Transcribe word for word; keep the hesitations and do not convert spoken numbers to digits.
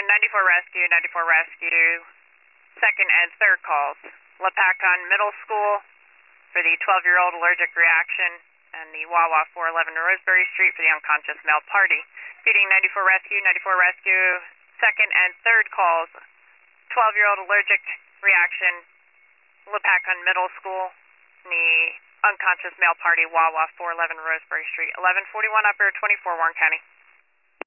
ninety-four Rescue, ninety-four Rescue, second and third calls. Lepacon Middle School for the twelve-year-old allergic reaction, and the Wawa four eleven Roseberry Street for the unconscious male party. Feeding ninety-four Rescue, ninety-four Rescue, second and third calls. twelve-year-old allergic reaction, Lepacon Middle School, and the unconscious male party, Wawa four eleven Roseberry Street. eleven forty-one Upper, twenty-four Warren County.